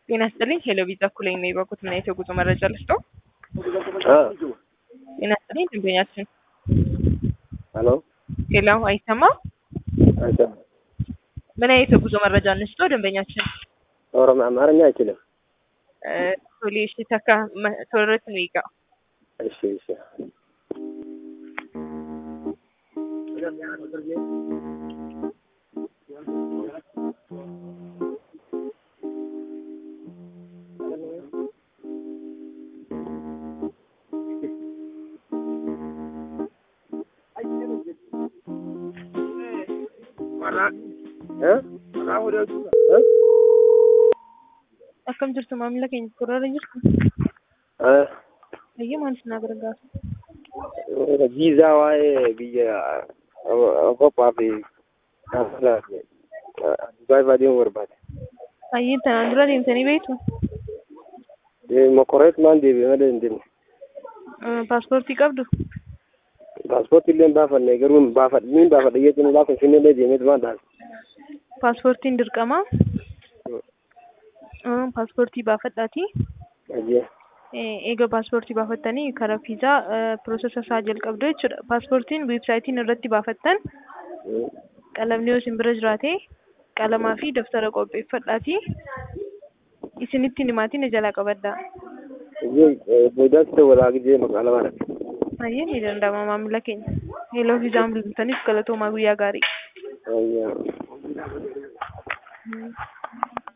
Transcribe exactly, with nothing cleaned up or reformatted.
ጤና ይስጥልኝ ሄሎ ቪዛ ኩለኝ ነው የበኩት ምን አይነት የጉዞ መረጃ ልስጠው? አ ጤና ይስጥልኝ ደንበኛችን። ሄሎ ሄሎ አይሰማም? አይተ ምን አይነት የጉዞ መረጃ ልስጠው ደንበኛችን? ኦሮሞ አማርኛ አይችልም። እ ፖሊስ ተካ ተወረት ነው ይጋ እሺ እሺ እ እ akkam jirtu maamila keenya kurara jirtu እ ayya maal isin gargaaru viizaa waa'ee biyya Awurooppaa fi Kanaadaa fi Dubaay fa'aa deemuu barbaade. ayyi tanaan dura deemtanii beektu Mokoreet maan deebi'ee malee hin deemne. paaspoortii qabdu Paaspoortii illee hin baafanne garuu hin baafadhe niin baafadhe jechuun laafa Finfinnee illee deemeetu maan ta'a. paaspoortiin dirqama paaspoortii baafadhaati. Ayyee. eega paaspoortii baafattanii karaa viizaa piroosesa isaa jalqabdu jechuudha. Paaspoortiin weebsaayitiin irratti baafattan qalamni yoo isin bira jiraate qalamaa fi daftara qopheeffadhaati. Isinitti himaatiin jalaa qabaddaa. Ayyee boodaatti walaa gidee maqaalamaadha. Ayyee ni danda'ama maamila keenya. Heloo viizaan bilbiltaniif galatoomaa guyyaa gaarii. Ayyee.